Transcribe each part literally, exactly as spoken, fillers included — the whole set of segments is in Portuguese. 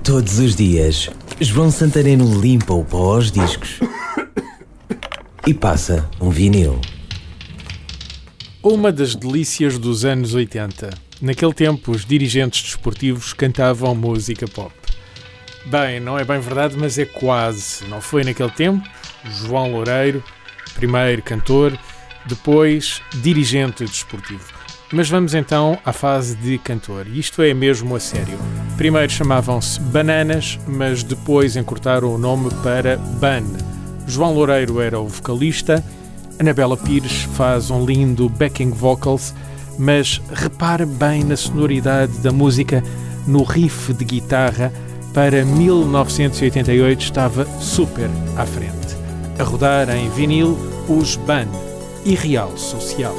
Todos os dias, João Santareno limpa o pó aos discos e passa um vinil. Uma das delícias dos anos oitenta. Naquele tempo, os dirigentes desportivos cantavam música pop. Bem, não é bem verdade, mas é quase. Não foi naquele tempo? João Loureiro, primeiro cantor, depois dirigente desportivo. Mas vamos então à fase de cantor. Isto é mesmo a sério. Primeiro chamavam-se Bananas, mas depois encurtaram o nome para Ban. João Loureiro era o vocalista, Anabela Pires faz um lindo backing vocals, mas repare bem na sonoridade da música, no riff de guitarra, para mil novecentos e oitenta e oito estava super à frente. A rodar em vinil, os Ban e Real Social.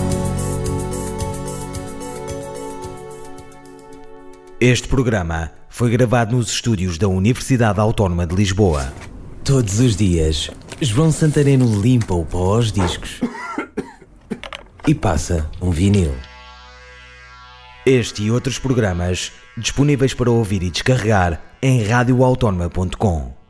Este programa foi gravado nos estúdios da Universidade Autónoma de Lisboa. Todos os dias, João Santareno limpa o pó aos discos e passa um vinil. Este e outros programas disponíveis para ouvir e descarregar em radio autónoma ponto com.